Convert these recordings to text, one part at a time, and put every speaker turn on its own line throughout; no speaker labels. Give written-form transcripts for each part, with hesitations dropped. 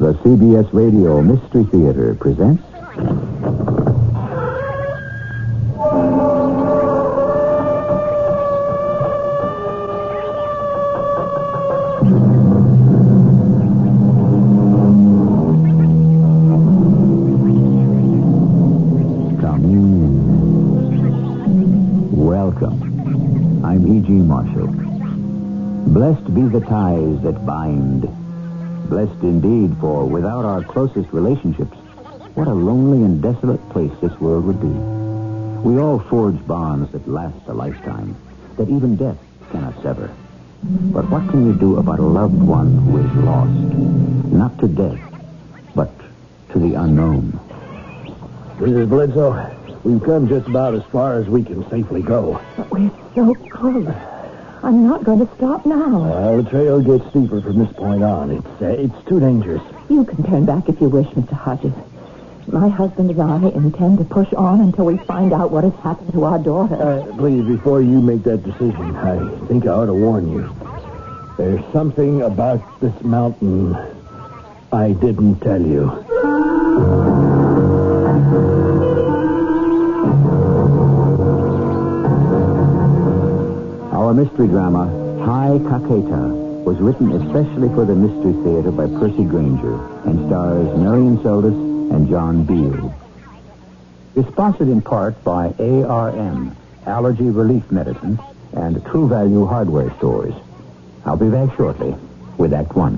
The CBS Radio Mystery Theater presents... Come in. Welcome. I'm E.G. Marshall. Blessed be the ties that bind. Blessed indeed, for without our closest relationships, what a lonely and desolate place this world would be. We all forge bonds that last a lifetime, that even death cannot sever. But what can you do about a loved one who is lost, not to death, but to the unknown?
Mrs. Bledsoe, we've come just about as far as we can safely go.
But we're so close. I'm not going to stop now.
The trail gets steeper from this point on. It's too dangerous.
You can turn back if you wish, Mr. Hodges. My husband and I intend to push on until we find out what has happened to our daughter.
Please, before you make that decision, I think I ought to warn you. There's something about this mountain I didn't tell you.
Our mystery drama, High Kaketa, was written especially for the Mystery Theater by Percy Granger and stars Marion Seldes and John Beal. It's sponsored in part by ARM, Allergy Relief Medicine, and True Value Hardware Stores. I'll be back shortly with Act One.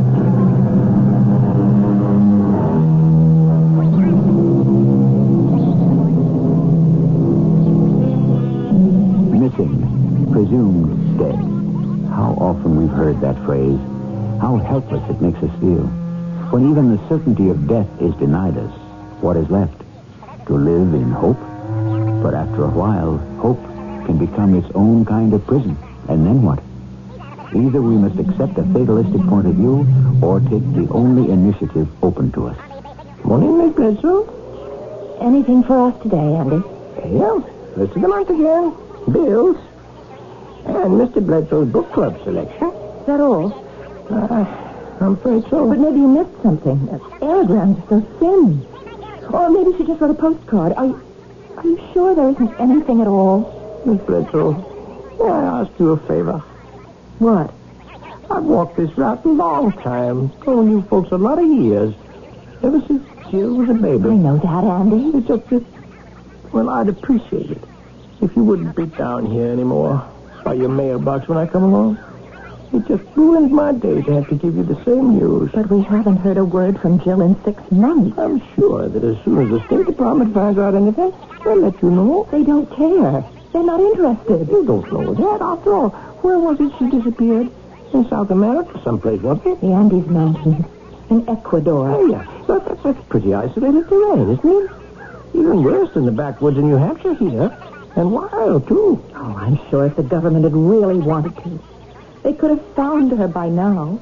Missing. Presumed dead. How often we've heard that phrase. How helpless it makes us feel. When even the certainty of death is denied us, what is left? To live in hope? But after a while, hope can become its own kind of prison. And then what? Either we must accept a fatalistic point of view or take the only initiative open to us.
Morning, Miss Bledsoe.
Anything for us today, Andy?
Yeah, first of the month again. Bills. And Mr. Bledsoe's book club selection.
Is that all?
I'm afraid so.
But maybe you missed something. Aerograms are so thin. Or maybe she just wrote a postcard. Are you sure there isn't anything at all?
Miss Bledsoe, may I ask you a favor?
What?
I've walked this route a long time. Known you folks a lot of years. Ever since Jill was a baby.
I know that, Andy.
It's just that, well, I'd appreciate it if you wouldn't be down here anymore by your mailbox when I come along. It just ruins my day to have to give you the same news.
But we haven't heard a word from Jill in 6 months.
I'm sure that as soon as the State Department finds out anything, they'll let you know.
They don't care. They're not interested.
You don't know that. After all, where was it she disappeared? In South America, someplace, wasn't it?
The Andes Mountains. In Ecuador.
Oh, yeah. That's pretty isolated terrain, isn't it? Even worse than the backwoods in New Hampshire here. And wild, too.
Oh, I'm sure if the government had really wanted to, they could have found her by now.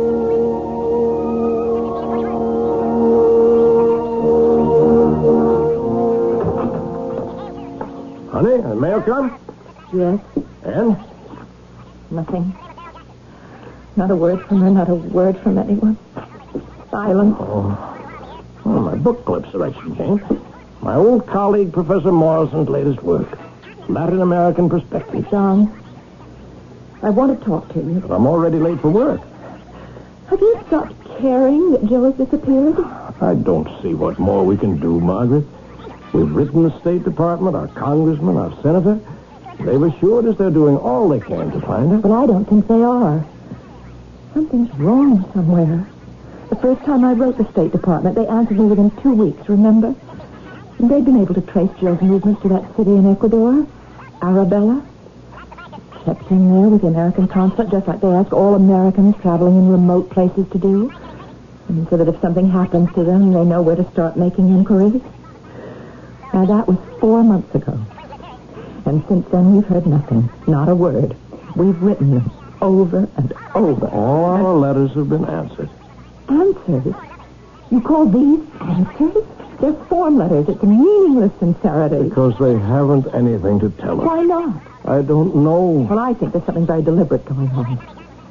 Honey, the mail come?
Yes.
And?
Nothing. Not a word from her, not a word from anyone. Silence.
Oh, my book club selection came. My old colleague, Professor Morrison's latest work. Latin American Perspective.
John, I want to talk to you.
But I'm already late for work.
Have you stopped caring that Jill has disappeared?
I don't see what more we can do, Margaret. We've written the State Department, our congressman, our senator. They've assured us they're doing all they can to find her.
But I don't think they are. Something's wrong somewhere. The first time I wrote the State Department, they answered me within 2 weeks, remember? And they'd been able to trace Jill's movements to that city in Ecuador, Arabella. Checked in there with the American consulate, just like they ask all Americans traveling in remote places to do. And so that if something happens to them, they know where to start making inquiries. Now, that was 4 months ago. And since then, we've heard nothing. Not a word. We've written them over and over.
All our letters have been answered.
Answers? You call these answers? They're form letters. It's a meaningless sincerity.
Because they haven't anything to tell us.
Why not?
I don't know.
Well, I think there's something very deliberate going on.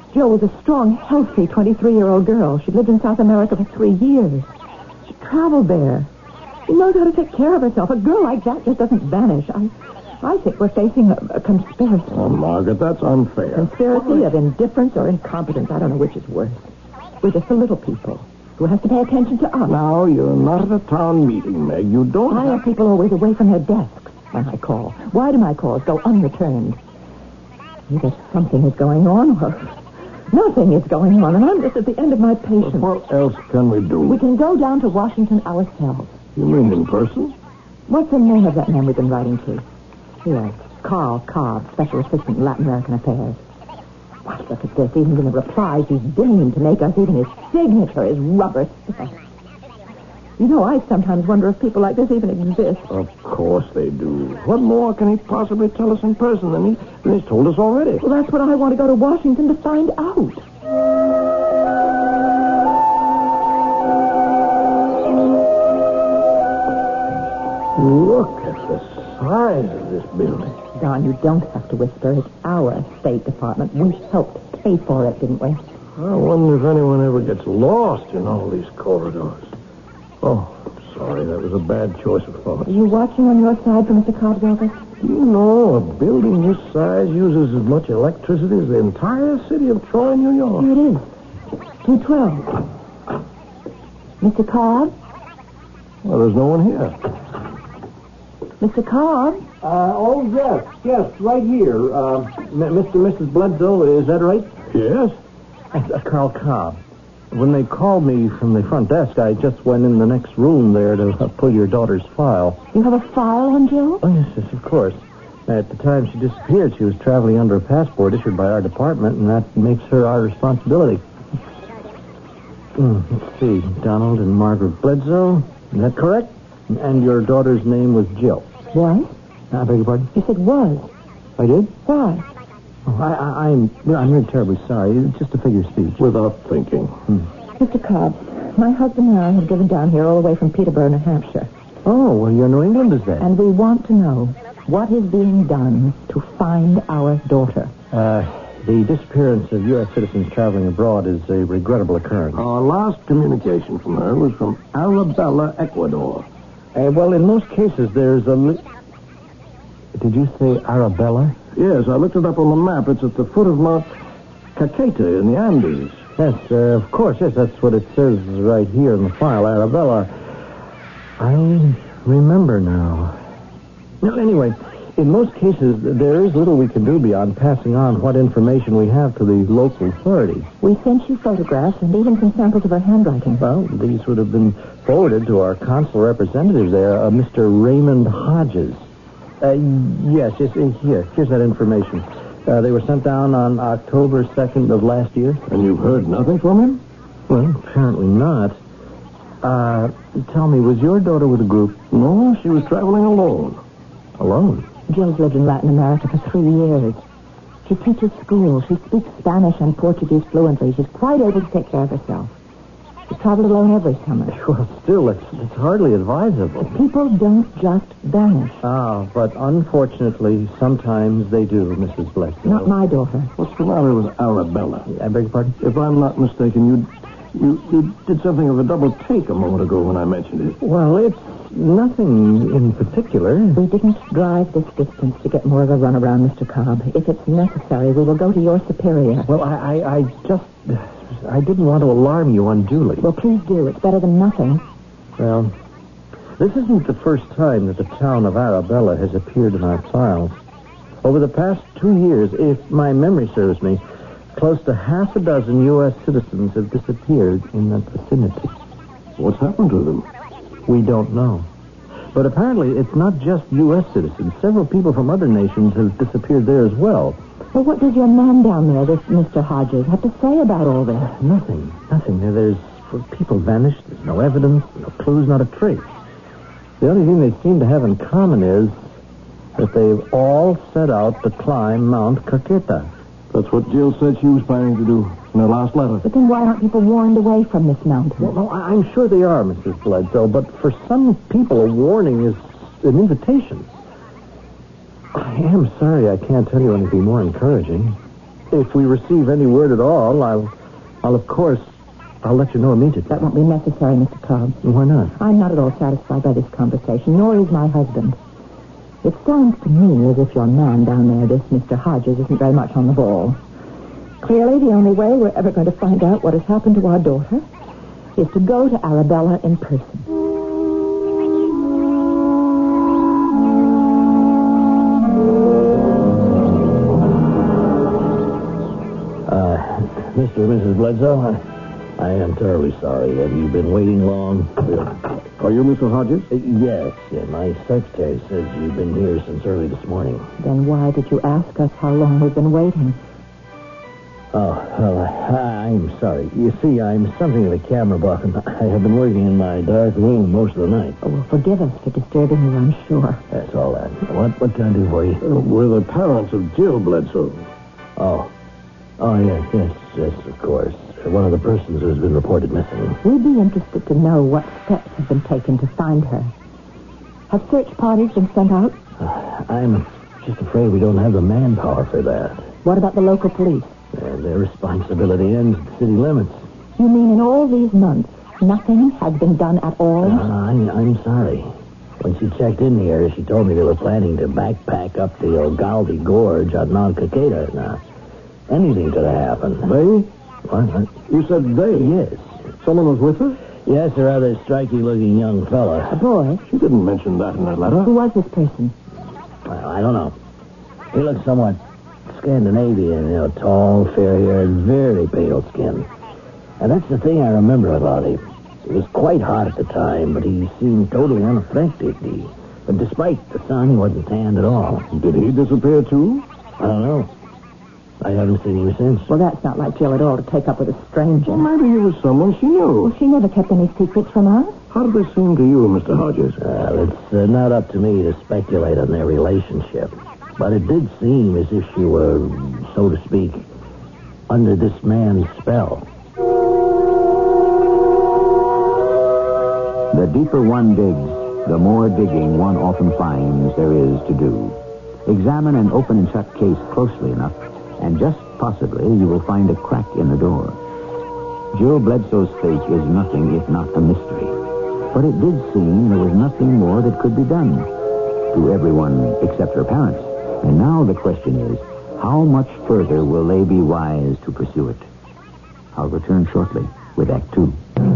Jill was a strong, healthy 23-year-old girl. She'd lived in South America for 3 years. She traveled there. She knows how to take care of herself. A girl like that just doesn't vanish. I think we're facing a conspiracy.
Oh, Margaret, that's unfair.
Conspiracy of indifference or incompetence. I don't know which is worse. We're just the little people who have to pay attention to us.
Now, you're not at a town meeting, Meg. You don't
Why are people always away from their desks when I call? Why do my calls go unreturned? Either something is going on or nothing is going on, and I'm just at the end of my patience.
What else can we do?
We can go down to Washington ourselves.
You mean in person?
What's the name of that man we've been writing to? Yes, Carl Cobb, Special Assistant in Latin American Affairs. Why, look at this. Even in the replies he's deigned to make us, even his signature is rubber stuff. You know, I sometimes wonder if people like this even exist.
Of course they do. What more can he possibly tell us in person than he's told us already?
Well, that's what I want to go to Washington to find out.
Look at the size of this building.
Don, you don't have to whisper. It's our State Department. We helped pay for it, didn't we?
I wonder if anyone ever gets lost in all these corridors. Oh, sorry, that was a bad choice of thought.
Are you watching on your side for Mr. Cobb's office?
Do you know a building this size uses as much electricity as the entire city of Troy, New York?
Here it is. 212. Mr. Cobb?
Well, there's no one here.
Mr. Cobb?
Yes, right here. Mr. and Mrs. Bledsoe, is that right?
Yes?
Carl Cobb. When they called me from the front desk, I just went in the next room there to pull your daughter's file.
You have a file on Jill?
Oh, yes, of course. At the time she disappeared, she was traveling under a passport issued by our department, and that makes her our responsibility. Let's see. Donald and Margaret Bledsoe. Is that correct? And your daughter's name was Jill.
What?
I beg your pardon?
You said was.
I did?
Why?
Oh, I'm really terribly sorry. It's just a figure of speech.
Without thinking.
Mr. Cobb, my husband and I have driven down here all the way from Peterborough, New Hampshire.
Oh, well, you're New England, is that?
And we want to know what is being done to find our daughter.
The disappearance of U.S. citizens traveling abroad is a regrettable occurrence.
Our last communication from her was from Arabella, Ecuador.
Well, in most cases, there's a... Did you say Arabella?
Yes, I looked it up on the map. It's at the foot of Mount Caqueta in the Andes.
Yes, of course, yes, that's what it says right here in the file, Arabella. I remember now. No, anyway, in most cases, there is little we can do beyond passing on what information we have to the local authorities.
We sent you photographs and even some samples of her handwriting.
Well, these would have been forwarded to our consular representative there, Mr. Raymond Hodges. Yes, here's that information. They were sent down on October 2nd of last year.
And you've heard nothing from him?
Well, apparently not. Tell me, was your daughter with a group?
No, she was traveling alone.
Alone?
Jill's lived in Latin America for 3 years. She teaches school. She speaks Spanish and Portuguese fluently. She's quite able to take care of herself. She traveled alone every summer.
Well, still, it's hardly advisable.
People don't just vanish.
But unfortunately, sometimes they do, Mrs. Bledsoe.
Not my daughter.
What's the matter with Arabella?
I beg your pardon?
If I'm not mistaken, you did something of a double take a moment ago when I mentioned it.
Well, it's nothing in particular.
We didn't drive this distance to get more of a runaround, Mr. Cobb. If it's necessary, we will go to your superior.
Well, I didn't want to alarm you unduly.
Well, please do. It's better than nothing.
Well, this isn't the first time that the town of Arabella has appeared in our files. Over the past 2 years, if my memory serves me, close to half a dozen U.S. citizens have disappeared in that vicinity.
What's happened to them?
We don't know. But apparently it's not just U.S. citizens. Several people from other nations have disappeared there as well.
Well, what does your man down there, this Mr. Hodges, have to say about all this?
Nothing. People vanished. There's no evidence, no clues, not a trace. The only thing they seem to have in common is that they've all set out to climb Mount Caqueta.
That's what Jill said she was planning to do in her last letter.
But then why aren't people warned away from this mountain?
Well, no, I'm sure they are, Mrs. Bledsoe, but for some people, a warning is an invitation. I am sorry I can't tell you anything more encouraging. If we receive any word at all, I'll of course, I'll let you know immediately.
That won't be necessary, Mr. Cobb.
Why not?
I'm not at all satisfied by this conversation, nor is my husband. It sounds to me as if your man down there, this Mr. Hodges, isn't very much on the ball. Clearly, the only way we're ever going to find out what has happened to our daughter is to go to Arabella in person.
Mr. and Mrs. Bledsoe, I am terribly sorry. Have you been waiting long?
Are you Mr. Hodges?
Yes. My secretary says you've been here since early this morning.
Then why did you ask us how long we've been waiting?
Oh, well, I'm sorry. You see, I'm something of a camera buff, and I have been working in my dark room most of the night.
Oh, well, forgive us for disturbing you, I'm sure.
That's all that. What can I do for you?
We're the parents of Jill Bledsoe.
Oh, yes, of course. One of the persons who's been reported missing.
We'd be interested to know what steps have been taken to find her. Have search parties been sent out?
I'm just afraid we don't have the manpower for that.
What about the local police?
Their responsibility ends at the city limits.
You mean in all these months, nothing has been done at all?
I'm sorry. When she checked in here, she told me they were planning to backpack up the Ogaldi Gorge on Mount Cicada. Now, anything could have happened.
They?
What?
You said they?
Yes.
Someone was with her?
Yes, a rather striking-looking young
A
fella.
boy?
She didn't mention that in her letter.
Who was this person?
Well, I don't know. He looks somewhat Scandinavian, tall, fair-haired, very pale skin. And that's the thing I remember about him. It was quite hot at the time, but he seemed totally unaffected. But despite the sun, he wasn't tanned at all.
Did he disappear, too?
I don't know. I haven't seen him since.
Well, that's not like Jill at all to take up with a stranger.
Well, maybe he was someone she knew.
Well, she never kept any secrets from us.
How did this seem to you, Mr. Hodges?
It's not up to me to speculate on their relationship. But it did seem as if she were, so to speak, under this man's spell.
The deeper one digs, the more digging one often finds there is to do. Examine an open and shut case closely enough, and just possibly you will find a crack in the door. Jill Bledsoe's fate is nothing if not a mystery. But it did seem there was nothing more that could be done to everyone except her parents. And now the question is, how much further will they be wise to pursue it? I'll return shortly with Act 2.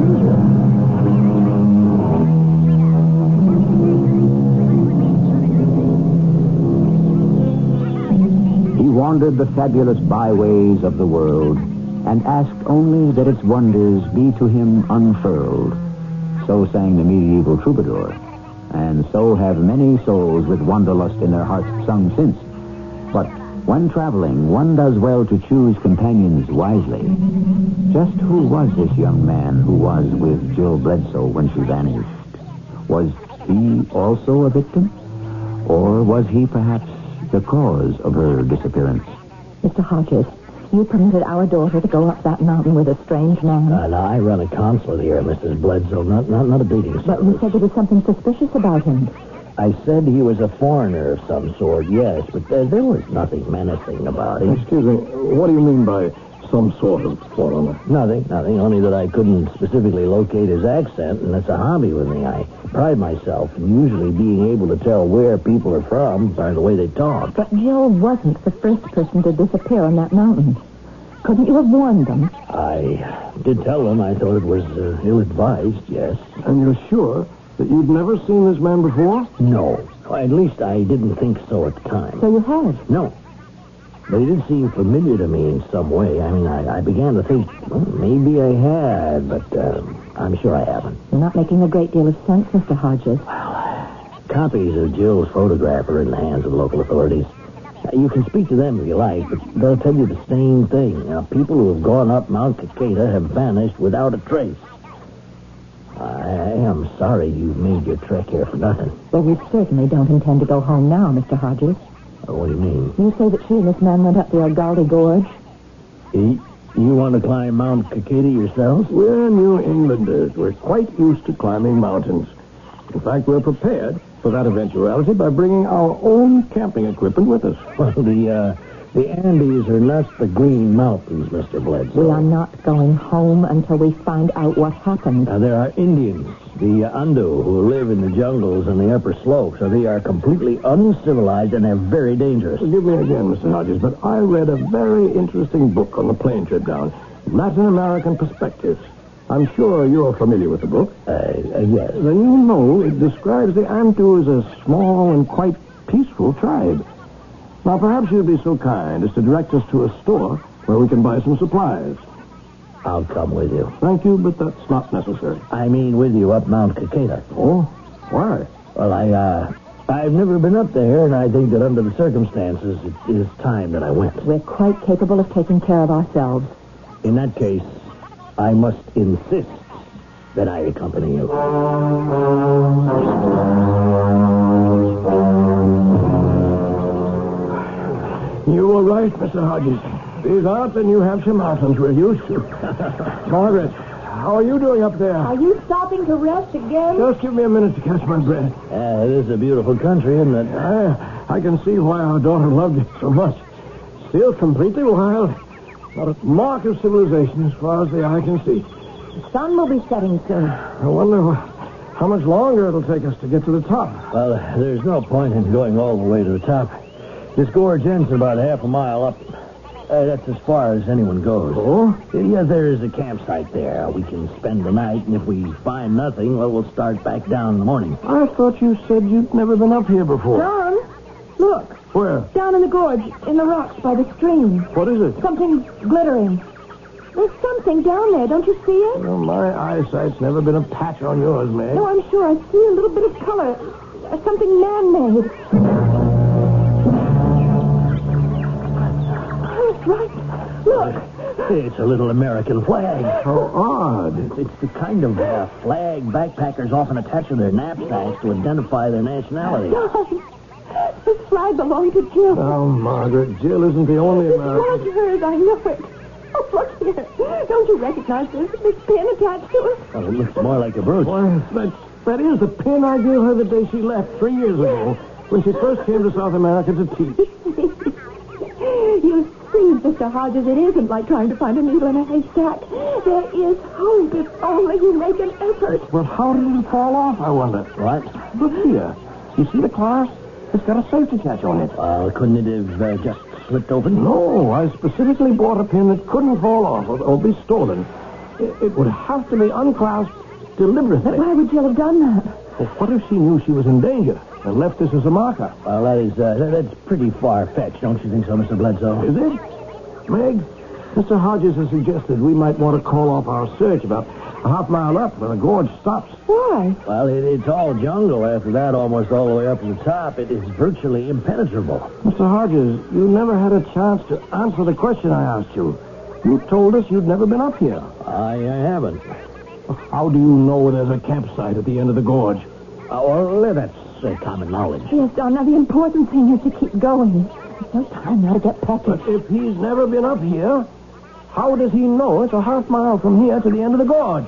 He wandered the fabulous byways of the world and asked only that its wonders be to him unfurled. So sang the medieval troubadour. And so have many souls with wanderlust in their hearts sung since. But when traveling, one does well to choose companions wisely. Just who was this young man who was with Jill Bledsoe when she vanished? Was he also a victim? Or was he perhaps the cause of her disappearance?
Mr. Hodges, you permitted our daughter to go up that mountain with a strange man.
Now, I run a consulate here, Mrs. Bledsoe, not a dating service.
But you said there was something suspicious about him.
I said he was a foreigner of some sort, yes, but there was nothing menacing about him.
Excuse me, what do you mean by some sort of foreigner?
Nothing, only that I couldn't specifically locate his accent, and that's a hobby with me. I pride myself in usually being able to tell where people are from by the way they talk.
But Jill wasn't the first person to disappear on that mountain. Couldn't you have warned them?
I did tell them I thought it was ill-advised, yes.
And you're sure that you'd never seen this man before?
No. At least I didn't think so at the time.
So you have?
No. But he did seem familiar to me in some way. I mean, I began to think, well, maybe I had, but I'm sure I haven't.
You're not making a great deal of sense, Mr. Hodges.
Copies of Jill's photograph are in the hands of the local authorities. You can speak to them if you like, but they'll tell you the same thing. People who have gone up Mount Cicada have vanished without a trace. I am sorry you made your trek here for nothing.
Well, we certainly don't intend to go home now, Mr. Hodges.
What do you mean?
You say that she and this man went up the Ogaldi Gorge?
You want to climb Mount Cicada yourselves?
We're New Englanders. We're quite used to climbing mountains. In fact, we're prepared for that eventuality by bringing our own camping equipment with us.
Well, the The Andes are not the Green Mountains, Mr. Bledsoe.
We are not going home until we find out what happened.
There are Indians, the Andu, who live in the jungles and the upper slopes. So they are completely uncivilized and they're very dangerous.
Forgive me again, Mr. Hodges, but I read a very interesting book on the plane trip down. Latin American Perspectives. I'm sure you're familiar with the book.
Yes.
Then you know it describes the Antu as a small and quite peaceful tribe. Now, perhaps you'd be so kind as to direct us to a store where we can buy some supplies.
I'll come with you.
Thank you, but that's not necessary.
I mean with you up Mount Cicada.
Oh? Why?
Well, I've never been up there, and I think that under the circumstances, it is time that I went.
We're quite capable of taking care of ourselves.
In that case, I must insist that I accompany you.
You were right, Mr. Hodges. These aren't the New Hampshire mountains we're used to. Margaret, how are you doing up there?
Are you stopping to rest again?
Just give me a minute to catch my breath.
It is a beautiful country, isn't it?
I can see why our daughter loved it so much. Still completely wild. Not a mark of civilization as far as the eye can see.
The sun will be setting soon.
I wonder how much longer it'll take us to get to the top.
Well, there's no point in going all the way to the top. This gorge ends about half a mile up. That's as far as anyone goes.
Oh?
Yeah, there is a campsite there. We can spend the night, and if we find nothing, well, we'll start back down in the morning.
I thought you said you'd never been up here before.
John, look.
Where?
Down in the gorge, in the rocks by the stream.
What is it?
Something glittering. There's something down there. Don't you see it?
Well, my eyesight's never been a patch on yours, Meg.
No, I'm sure. I see a little bit of color. Something man-made. That's right. Look.
It's a little American flag.
How odd.
It's the kind of flag backpackers often attach to their knapsacks to identify their nationality.
John, this flag belonged to Jill.
Oh, Margaret, Jill isn't the only
It
American.
was hers. I know it. Oh, look here. Don't you recognize this pin attached to it?
Well, it looks more like a brooch.
Why, that is the pin I gave her the day she left 3 years ago when she first came to South America to teach.
You see, Mr. Hodges, it isn't like trying to find a needle in a haystack. There is hope if only you make an effort.
Well, how did it fall off, I wonder?
What?
Look here. You see the clasp? It's got a safety catch on it.
Well, couldn't it have just slipped open?
No, I specifically bought a pin that couldn't fall off or be stolen. It would have to be unclasped deliberately.
But why would Jill have done that?
Well, what if she knew she was in danger and left this as a marker?
Well, that's pretty far-fetched, don't you think so, Mr. Bledsoe?
Is it? Meg, Mr. Hodges has suggested we might want to call off our search about a half mile up where the gorge stops.
Why?
Well, it's all jungle after that, almost all the way up to the top. It is virtually impenetrable.
Mr. Hodges, you never had a chance to answer the question I asked you. You told us you'd never been up here.
I haven't.
How do you know there's a campsite at the end of the gorge?
Well, that's common knowledge.
Yes, Don, now the important thing is to keep going. There's no time now to get peckish.
But if he's never been up here, how does he know it's a half mile from here to the end of the gorge?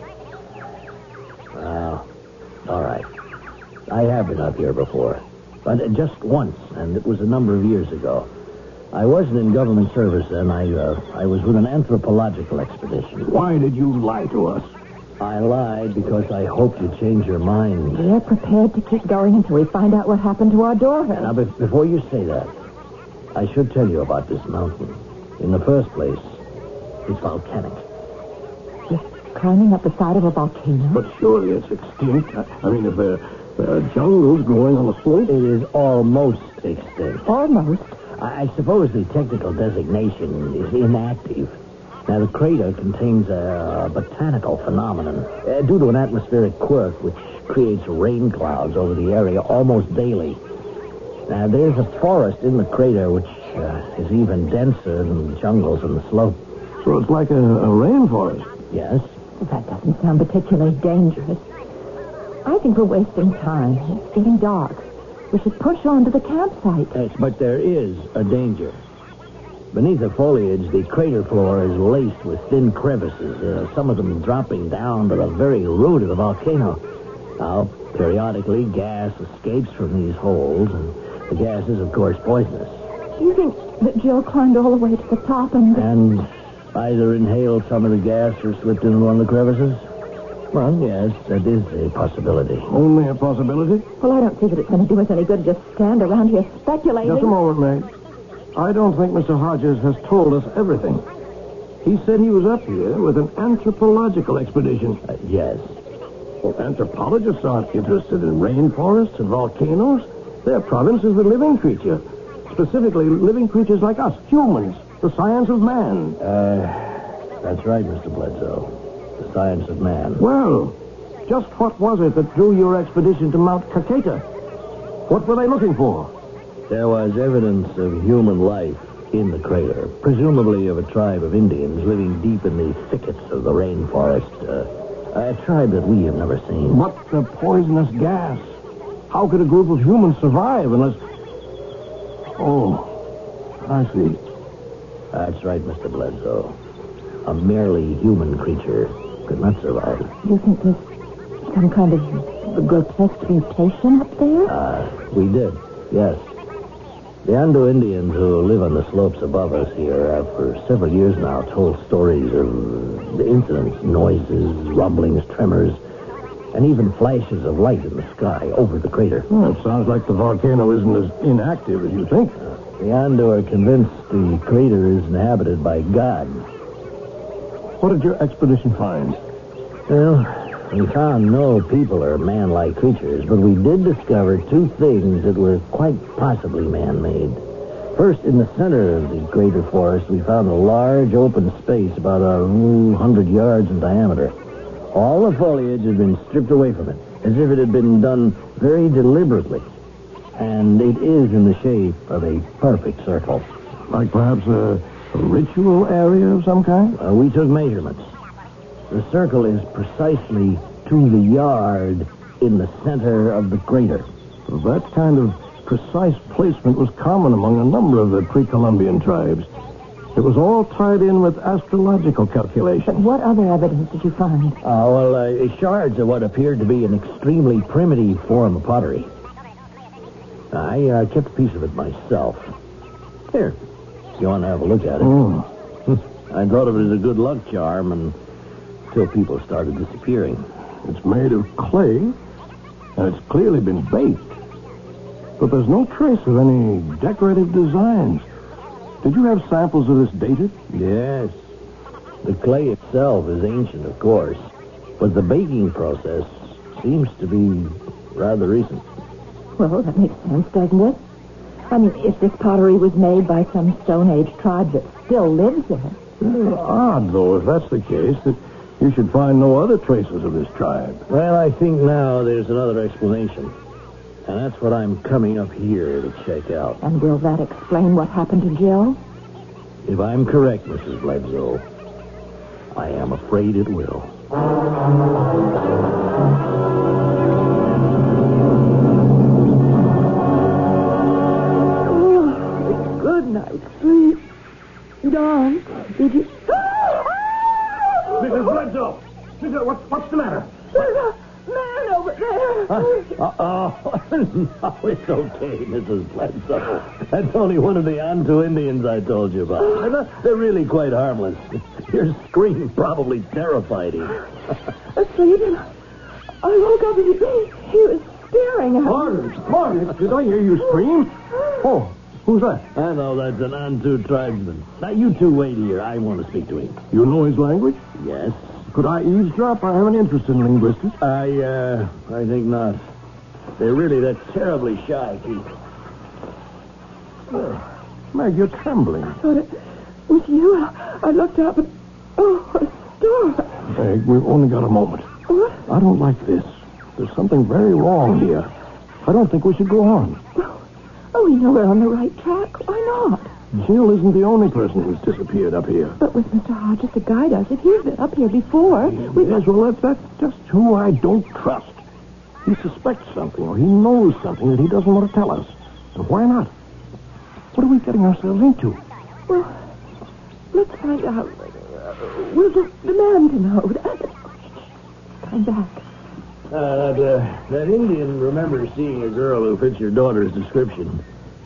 All right. I have been up here before. But just once, and it was a number of years ago. I wasn't in government service then. I was with an anthropological expedition.
Why did you lie to us?
I lied because I hoped you'd change your mind.
We're prepared to keep going until we find out what happened to our daughter.
Now, before you say that, I should tell you about this mountain. In the first place, it's volcanic.
You're climbing up the side of a volcano?
But surely it's extinct. I mean, if there are jungles growing on the slope.
It is almost extinct.
Almost.
I suppose the technical designation is inactive. Now, the crater contains a botanical phenomenon due to an atmospheric quirk which creates rain clouds over the area almost daily. Now, there's a forest in the crater which is even denser than the jungles on the slope.
So it's like a rainforest.
Yes?
Well, that doesn't sound particularly dangerous. I think we're wasting time. It's getting dark. We should push on to the campsite.
Yes, but there is a danger. Beneath the foliage, the crater floor is laced with thin crevices, some of them dropping down to the very root of the volcano. Now, periodically, gas escapes from these holes, and the gas is, of course, poisonous.
Do you think that Jill climbed all the way to the top and...
And either inhaled some of the gas or slipped into one of the crevices? Well, yes, that is a possibility.
Only a possibility?
Well, I don't see that it's going to do us any good to just stand around here speculating.
Just a moment, Meg. I don't think Mr. Hodges has told us everything. He said he was up here with an anthropological expedition.
Yes.
Well, anthropologists aren't interested in rainforests and volcanoes. Their province is the living creature. Specifically, living creatures like us, humans. The science of man.
That's right, Mr. Bledsoe. The science of man.
Well, just what was it that drew your expedition to Mount Kaketa? What were they looking for?
There was evidence of human life in the crater, presumably of a tribe of Indians living deep in the thickets of the rainforest. A tribe that we have never seen.
But the poisonous gas. How could a group of humans survive unless... Oh, I see.
That's right, Mr. Bledsoe. A merely human creature could not survive.
You think there's some kind of grotesque mutation up there?
We did, yes. The Ando Indians who live on the slopes above us here have for several years now told stories of the incidents, noises, rumblings, tremors, and even flashes of light in the sky over the crater.
Well, it sounds like the volcano isn't as inactive as you think.
The Ando are convinced the crater is inhabited by God.
What did your expedition find?
Well, we found no people or man-like creatures, but we did discover two things that were quite possibly man-made. First, in the center of the greater forest, we found a large open space about 100 yards in diameter. All the foliage had been stripped away from it, as if it had been done very deliberately. And it is in the shape of a perfect circle.
Like perhaps a ritual area of some kind?
We took measurements. The circle is precisely to the yard in the center of the crater.
That kind of precise placement was common among a number of the pre-Columbian tribes. It was all tied in with astrological
But
calculations.
what other evidence did you find?
Shards of what appeared to be an extremely primitive form of pottery. I kept a piece of it myself. Here, if you want to have a look at it. I thought of it as a good luck charm until people started disappearing.
It's made of clay, and it's clearly been baked. But there's no trace of any decorative designs. Did you have samples of this dated?
Yes. The clay itself is ancient, of course, but the baking process seems to be rather recent.
Well, that makes sense, doesn't it? I mean, if this pottery was made by some Stone Age tribe that still lives there.
Odd, though, if that's the case, that you should find no other traces of this tribe.
Well, I think now there's another explanation. And that's what I'm coming up here to check out.
And will that explain what happened to Jill?
If I'm correct, Mrs. Bledsoe, I am afraid it will.
Oh, good night, sleep. Dawn, did you...
Mrs. Bledsoe! What's the matter?
There's a man over there.
No, it's okay, Mrs. Bledsoe. That's only one of the Antu Indians I told you about. They're really quite harmless. Your scream probably terrified him.
Asleep, and I woke up and he was staring at me.
Margaret, did I hear you scream? Oh, who's that?
I know that's an Antu tribesman. Now, you two wait here. I want to speak to him.
You know his language?
Yes.
Could I eavesdrop? I have an interest in linguistics.
I think not. They're really that terribly shy people.
Meg, you're trembling.
I thought it was you. I looked up and... Oh, a storm.
Meg, we've only got a moment.
What?
I don't like this. There's something very wrong here. I don't think we should go on.
Oh, we know we're on the right track. Why not?
Jill isn't the only person who's disappeared up here.
But with Mr. Hodges to guide us, if he's been up here before...
Yes, well, that's just who I don't trust. He suspects something, or he knows something that he doesn't want to tell us. And why not? What are we getting ourselves into?
Well, let's find out. We'll get the man to know. Come back.
That Indian remembers seeing a girl who fits your daughter's description.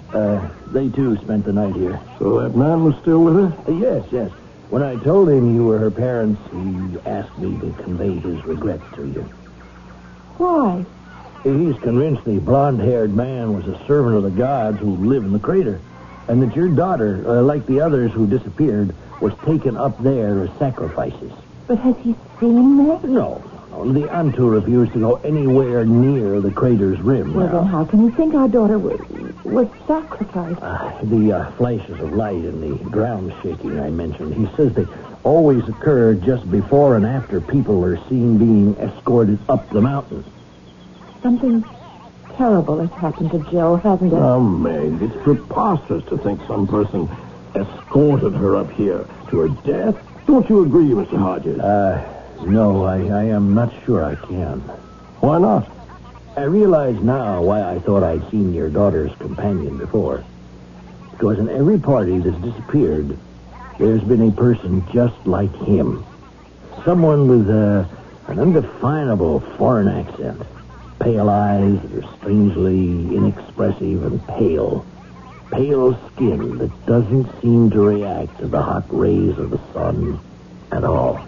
They, too, spent the night here.
So that man was still with her?
Yes. When I told him you were her parents, he asked me to convey his regrets to you.
Why?
He's convinced the blonde-haired man was a servant of the gods who live in the crater, and that your daughter, like the others who disappeared, was taken up there as sacrifices.
But has he seen this?
No. The Antu refused to go anywhere near the crater's rim.
Well, then how can you think our daughter was sacrificed?
The flashes of light and the ground shaking I mentioned, he says they always occur just before and after people are seen being escorted up the mountain.
Something terrible has happened to Jill, hasn't it?
Oh, Meg, it's preposterous to think some person escorted her up here to her death. Don't you agree, Mr. Hodges?
No, I am not sure I can.
Why not?
I realize now why I thought I'd seen your daughter's companion before. Because in every party that's disappeared, there's been a person just like him. Someone with an undefinable foreign accent. Pale eyes that are strangely inexpressive and pale. Pale skin that doesn't seem to react to the hot rays of the sun at all.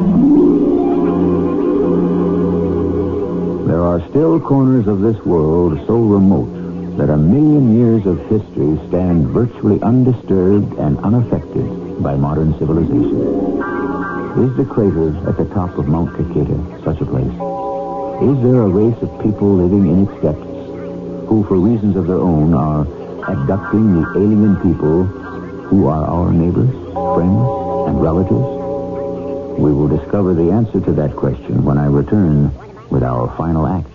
There are still corners of this world so remote that a million years of history stand virtually undisturbed and unaffected by modern civilization. Is the crater at the top of Mount Cicada such a place? Is there a race of people living in its depths who, for reasons of their own, are abducting the alien people who are our neighbors, friends, and relatives? We will discover the answer to that question when I return with our final act.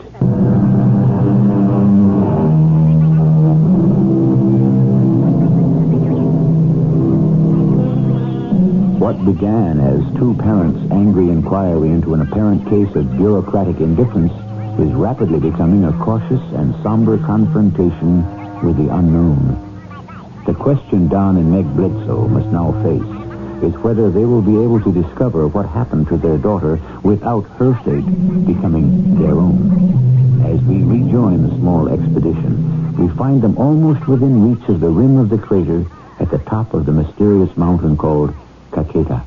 What began as two parents' angry inquiry into an apparent case of bureaucratic indifference is rapidly becoming a cautious and somber confrontation with the unknown. The question Don and Meg Bledsoe must now face is whether they will be able to discover what happened to their daughter without her fate becoming their own. As we rejoin the small expedition, we find them almost within reach of the rim of the crater at the top of the mysterious mountain called Cicada.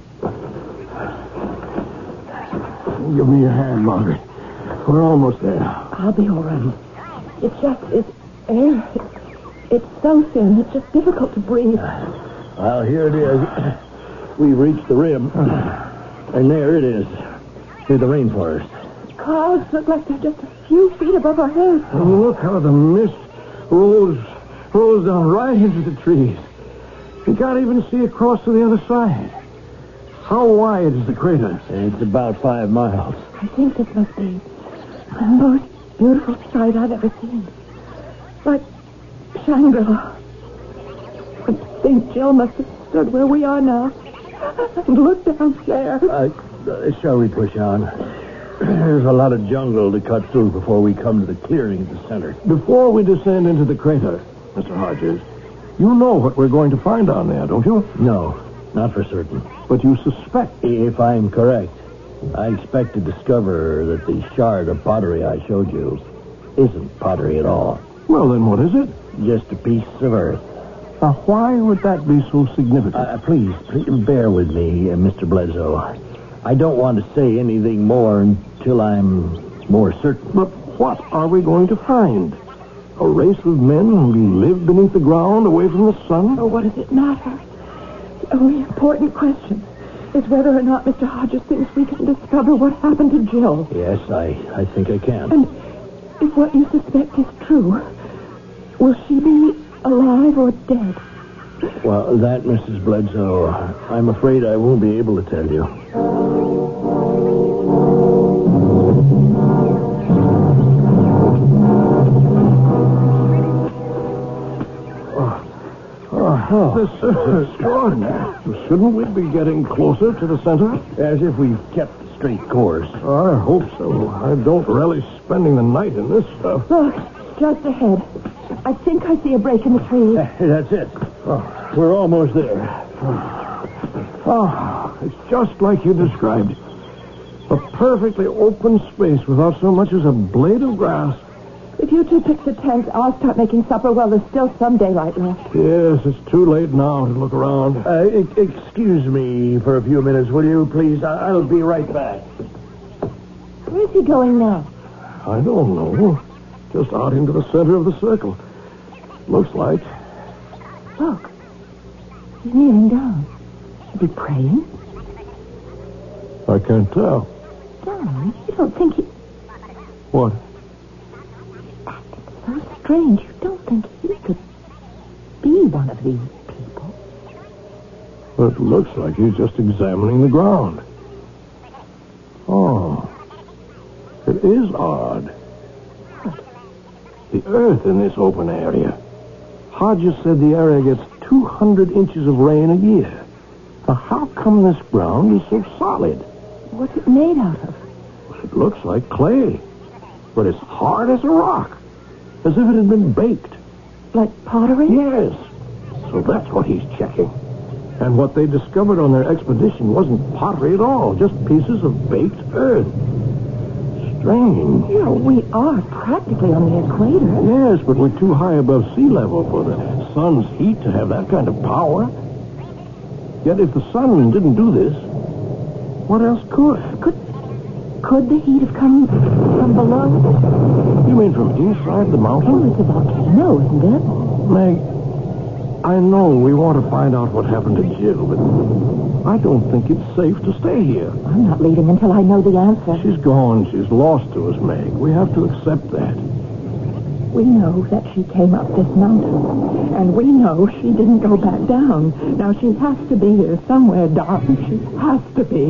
Give me your hand, Margaret. We're almost there.
I'll be all right. It's air. It's so thin, it's just difficult to breathe.
Well, here it is. We've reached the rim. And there it is. Through the rainforest.
Clouds look like they're just a few feet above our heads.
Oh, look how the mist rolls down right into the trees. You can't even see across to the other side. How wide is the crater?
It's about 5 miles.
I think this must be the most beautiful sight I've ever seen. Like Shangri-La. I think Jill must have stood where we are now. And look down there.
Shall we push on? There's a lot of jungle to cut through before we come to the clearing at the center.
Before we descend into the crater, Mr. Hodges, you know what we're going to find down there, don't you?
No, not for certain.
But you suspect.
If I'm correct, I expect to discover that the shard of pottery I showed you isn't pottery at all.
Well, then what is it?
Just a piece of earth.
Now, why would that be so significant?
Please bear with me, Mr. Bledsoe. I don't want to say anything more until I'm more certain.
But what are we going to find? A race of men who live beneath the ground, away from the sun?
Oh, what does it matter? The only important question is whether or not Mr. Hodges thinks we can discover what happened to Jill.
Yes, I think I can.
And if what you suspect is true, will she be alive or dead?
Well, that, Mrs. Bledsoe, I'm afraid I won't be able to tell you.
This is extraordinary. Shouldn't we be getting closer to the center?
As if we've kept a straight course.
I hope so. I don't relish spending the night in this stuff.
Look, just ahead. I think I see a break in the trees.
That's it. We're almost there.
It's just like you described. A perfectly open space without so much as a blade of grass.
If you two pitch the tent, I'll start making supper while there's still some daylight left.
Yes, it's too late now to look around.
Excuse me for a few minutes, will you, please? I'll be right back.
Where's he going now?
I don't know. Just out into the center of the circle. Looks like.
Look. He's kneeling down. Is he praying?
I can't tell.
Don, you don't think he...
What?
So strange. You don't think he could be one of these people?
Well, it looks like he's just examining the ground. Oh. It is odd. The earth in this open area. Hodges said the area gets 200 inches of rain a year. Now, how come this ground is so solid?
What's it made out of?
It looks like clay, but it's hard as a rock, as if it had been baked.
Like pottery?
Yes. So that's what he's checking. And what they discovered on their expedition wasn't pottery at all, just pieces of baked earth. Strange.
You know, we are practically on the equator.
Yes, but we're too high above sea level for the sun's heat to have that kind of power. Yet if the sun didn't do this, what else could?
Could the heat have come from below?
You mean from inside the mountain?
Oh, it's a volcano, isn't it?
Meg, I know we want to find out what happened to Jill, but I don't think it's safe to stay here.
I'm not leaving until I know the answer.
She's gone. She's lost to us, Meg. We have to accept that.
We know that she came up this mountain, and we know she didn't go back down. Now, she has to be here somewhere, Doc. She has to be.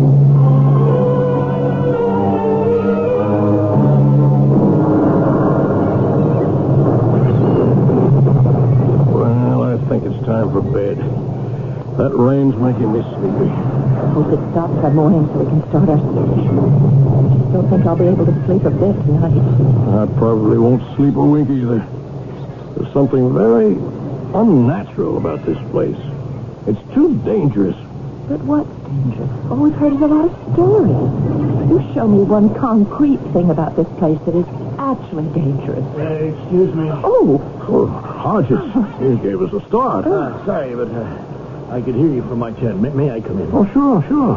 Well, I think it's time for bed. That rain's making me sleepy.
I hope it stops by morning so we can start our search. I just don't think I'll be able to sleep a bit tonight.
I probably won't sleep a wink either. There's something very unnatural about this place. It's too dangerous.
But what's dangerous? All we've heard is a lot of stories. You show me one concrete thing about this place that is actually dangerous.
Excuse me.
Oh,
Hodges, you gave us a start.
Sorry, but I could hear you from my tent. May I come in?
Oh, sure.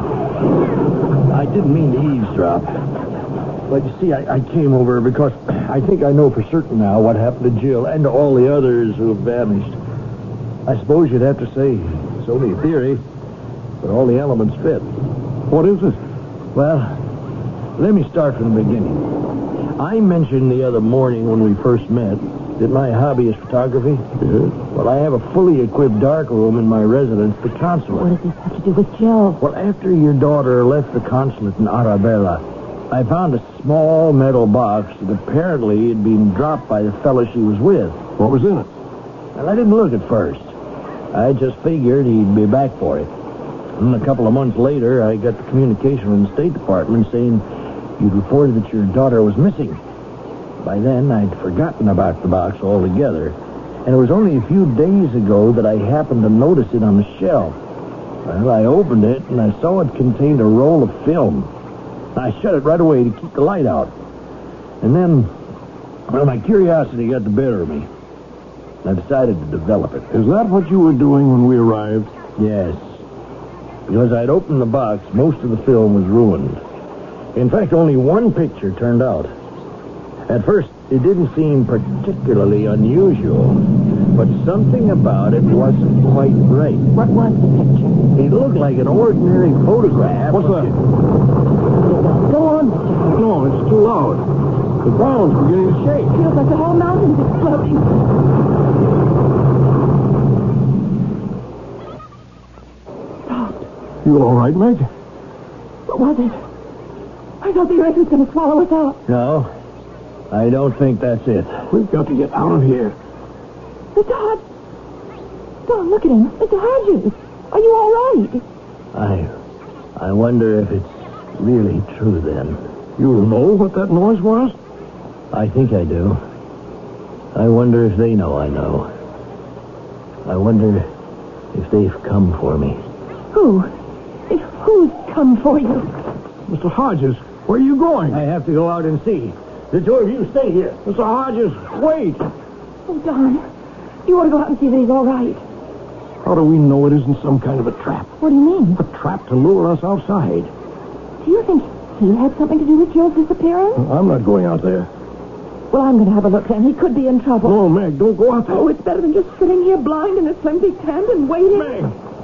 I didn't mean to eavesdrop. But you see, I came over because I think I know for certain now what happened to Jill and to all the others who have vanished. I suppose you'd have to say it's only a theory, but all the elements fit.
What is it?
Well, let me start from the beginning. I mentioned the other morning when we first met that my hobby is photography.
Yes.
Well, I have a fully equipped darkroom in my residence, the consulate.
what does this have to do with Jill?
Well, after your daughter left the consulate in Arabella, I found a small metal box that apparently had been dropped by the fellow she was with.
What was in it?
Well, I didn't look at first. I just figured he'd be back for it. And a couple of months later, I got the communication from the State Department saying you'd reported that your daughter was missing. By then, I'd forgotten about the box altogether. And it was only a few days ago that I happened to notice it on the shelf. Well, I opened it, and I saw it contained a roll of film. I shut it right away to keep the light out. And then, well, my curiosity got the better of me. I decided to develop it.
Is that what you were doing when we arrived?
Yes. Because I'd opened the box, most of the film was ruined. In fact, only one picture turned out. At first, it didn't seem particularly unusual, but something about it wasn't quite right.
What was the picture?
It looked like an ordinary photograph.
What's that?
Go on, Mr. Hart.
No, it's too loud. The ground's beginning to shake.
Feels like the whole mountain's exploding.
You all right, Meg?
What was it? I thought the earth was going to swallow us out.
No, I don't think that's it.
We've got to get out of here.
Mr. Hodge. Don, look at him. Mr. Hodges. Are you all right?
I wonder if it's really true then.
You know what that noise was?
I think I do. I wonder if they know I know. I wonder if they've come for me.
Who? Who's come for you?
Mr. Hodges, where are you going?
I have to go out and see.
The two of you stay here. Mr. Hodges, wait.
Oh, Don, you ought to go out and see that he's all right.
How do we know it isn't some kind of a trap?
What do you mean?
A trap to lure us outside.
Do you think he had something to do with Jill's disappearance?
I'm not going out there.
Well, I'm going to have a look then. He could be in trouble.
No, Meg, don't go out there.
Oh, it's better than just sitting here blind in a flimsy tent and waiting.
Meg!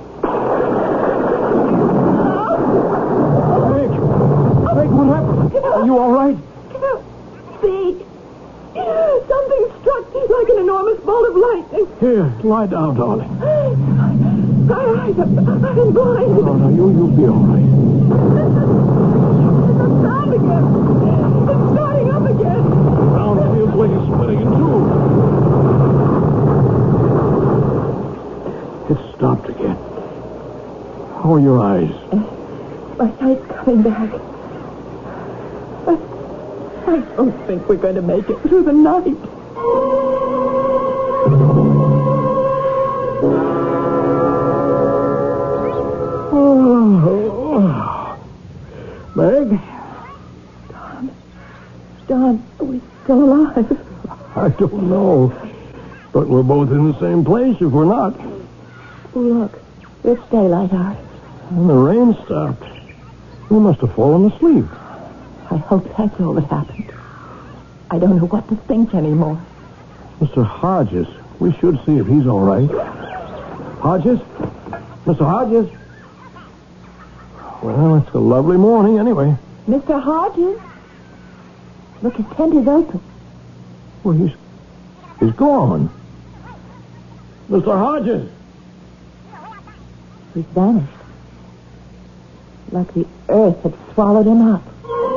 Meg! Meg, what happened? Are you all right?
See? Something struck like an enormous bolt of lightning.
Here, lie down, darling.
My eyes are blinded.
No, you'll be all right.
It's sound again. It's starting up again.
Ground feels like it's splitting in two. It stopped again. How are your eyes?
My sight's coming back. I don't think we're going to make it through the night.
Oh. Meg?
Don, are we still alive?
I don't know. But we're both in the same place if we're not.
Look, it's daylight out.
And the rain stopped. We must have fallen asleep.
I hope that's all that happened. I don't know what to think anymore.
Mr. Hodges, we should see if he's all right. Hodges? Mr. Hodges? Well, it's a lovely morning anyway.
Mr. Hodges? Look, his tent is open.
Well, he's gone. Mr. Hodges!
He's vanished. Like the earth had swallowed him up.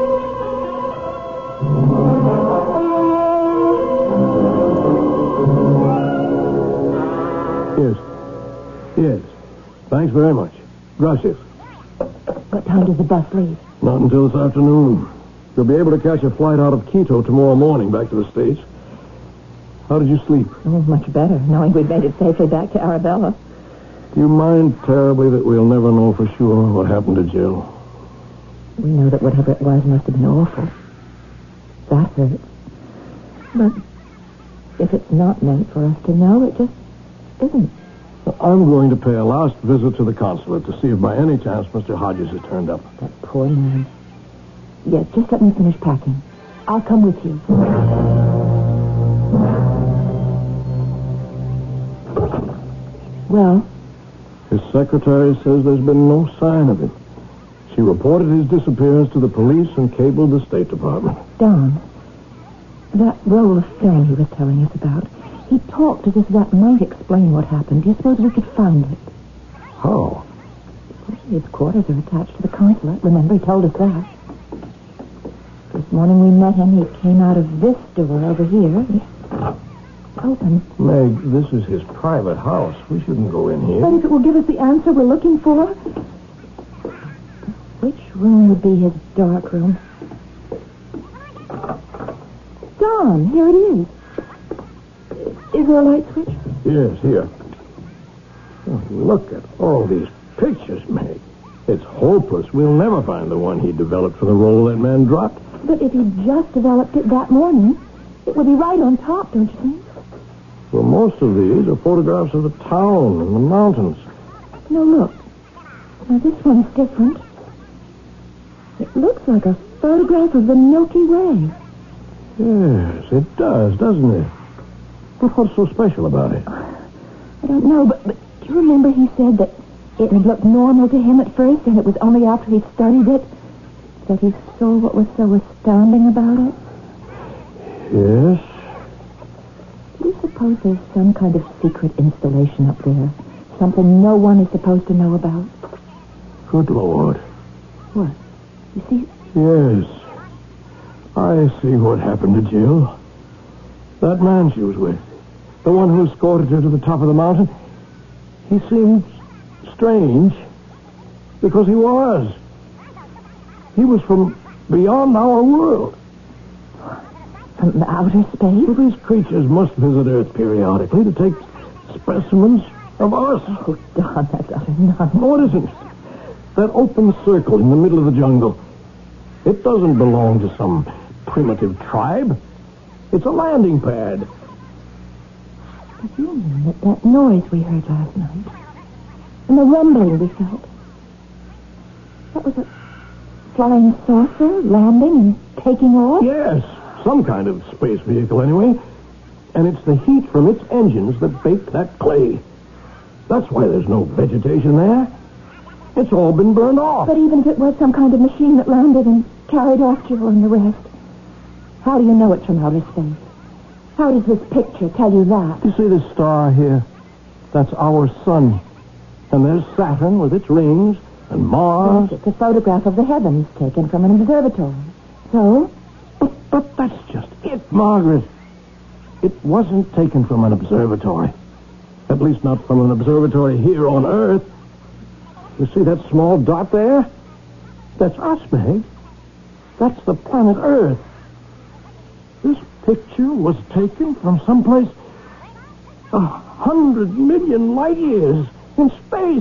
Yes. Thanks very much. Gracias. What time does the bus leave?
Not until this afternoon. You'll be able to catch a flight out of Quito tomorrow morning back to the States. How did you sleep?
Oh, much better, knowing we'd made it safely back to Arabella.
Do you mind terribly that we'll never know for sure what happened to Jill?
We know that whatever it was must have been awful. That hurts. But if it's not meant for us to know, it just isn't.
I'm going to pay a last visit to the consulate to see if by any chance Mr. Hodges has turned up.
That poor man. Yes, just let me finish packing. I'll come with you. Well?
His secretary says there's been no sign of him. She reported his disappearance to the police and cabled the State Department.
Don, that roll of film he was telling us about, he talked as if that might explain what happened. Do you suppose we could find it?
How?
His quarters are attached to the consulate. Remember, he told us that. This morning we met him. He came out of this door over here. Open.
Meg, this is his private house. We shouldn't go in here.
But if it will give us the answer we're looking for... Which room would be his dark room? Don, here it is. Is there a light switch?
Yes, here. Oh, look at all these pictures, Meg. It's hopeless. We'll never find the one he developed for the role that man dropped.
But if he just developed it that morning, it would be right on top, don't you think?
Well, most of these are photographs of the town and the mountains.
No, look. Now, this one's different. It looks like a photograph of the Milky Way.
Yes, it does, doesn't it? But what's so special about it?
I don't know, but do you remember he said that it had looked normal to him at first, and it was only after he studied it that he saw what was so astounding about it?
Yes.
Do you suppose there's some kind of secret installation up there? Something no one is supposed to know about?
Good Lord.
What? You see?
Yes. I see what happened to Jill. That man she was with, the one who escorted her to the top of the mountain, he seemed strange because he was. He was from beyond our world.
From outer space?
Well, these creatures must visit Earth periodically to take specimens of us.
Oh, Don, that's utter nonsense.
No, it isn't. That open circle in the middle of the jungle, it doesn't belong to some primitive tribe. It's a landing pad.
Did you mean that noise we heard last night, and the rumbling we felt, that was a flying saucer landing and taking off?
Yes, some kind of space vehicle anyway. And it's the heat from its engines that baked that clay. That's why there's no vegetation there. It's all been burned off.
But even if it was some kind of machine that landed and carried off Joe and the rest, how do you know it's from outer space? How does this picture tell you that?
You see this star here? That's our sun. And there's Saturn with its rings, and Mars.
Yes, it's a photograph of the heavens taken from an observatory. So?
But that's just it, Margaret. It wasn't taken from an observatory. At least not from an observatory here on Earth. You see that small dot there? That's us, Meg. That's the planet Earth. This picture was taken from someplace 100 million light years in space.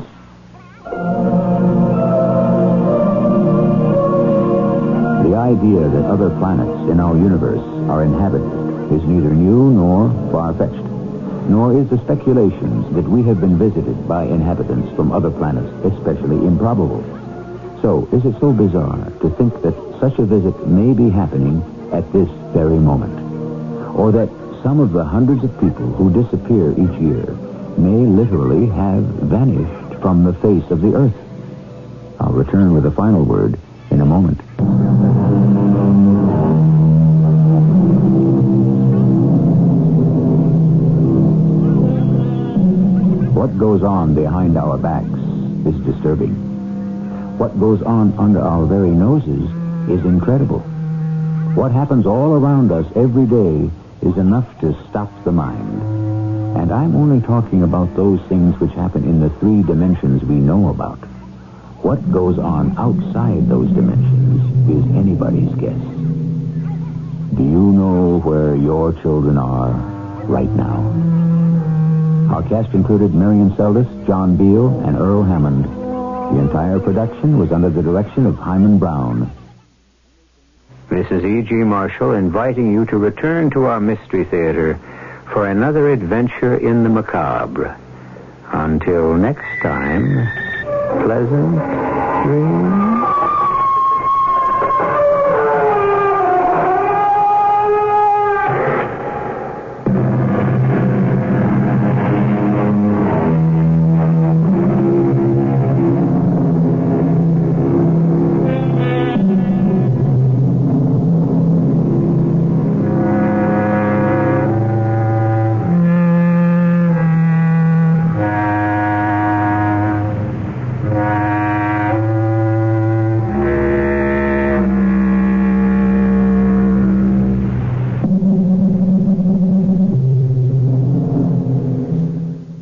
The idea that other planets in our universe are inhabited is neither new nor far-fetched, nor is the speculations that we have been visited by inhabitants from other planets especially improbable. So, is it so bizarre to think that such a visit may be happening at this very moment? Or that some of the hundreds of people who disappear each year may literally have vanished from the face of the Earth? I'll return with a final word in a moment. What goes on behind our backs is disturbing. What goes on under our very noses is incredible. What happens all around us every day is enough to stop the mind. And I'm only talking about those things which happen in the 3 dimensions we know about. What goes on outside those dimensions is anybody's guess. Do you know where your children are right now? Our cast included Marion Seldes, John Beal, and Earl Hammond. The entire production was under the direction of Hyman Brown. This is E.G. Marshall inviting you to return to our Mystery Theater for another adventure in the macabre. Until next time, pleasant dreams.